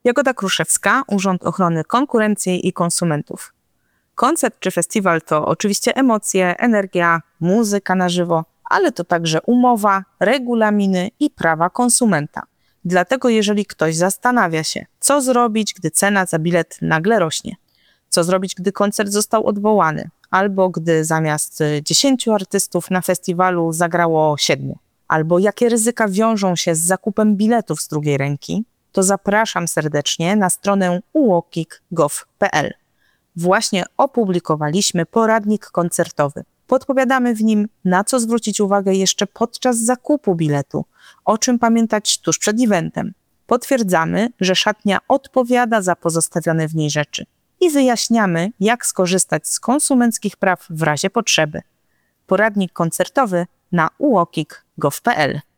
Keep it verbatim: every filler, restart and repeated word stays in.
Jagoda Kruszewska, Urząd Ochrony Konkurencji i Konsumentów. Koncert czy festiwal to oczywiście emocje, energia, muzyka na żywo, ale to także umowa, regulaminy i prawa konsumenta. Dlatego jeżeli ktoś zastanawia się, co zrobić, gdy cena za bilet nagle rośnie, co zrobić, gdy koncert został odwołany, albo gdy zamiast dziesięciu artystów na festiwalu zagrało siedmiu, albo jakie ryzyka wiążą się z zakupem biletów z drugiej ręki, to zapraszam serdecznie na stronę uokik kropka gov kropka pe el. Właśnie opublikowaliśmy poradnik koncertowy. Podpowiadamy w nim, na co zwrócić uwagę jeszcze podczas zakupu biletu, o czym pamiętać tuż przed eventem. Potwierdzamy, że szatnia odpowiada za pozostawione w niej rzeczy i wyjaśniamy, jak skorzystać z konsumenckich praw w razie potrzeby. Poradnik koncertowy na uokik kropka gov kropka pe el.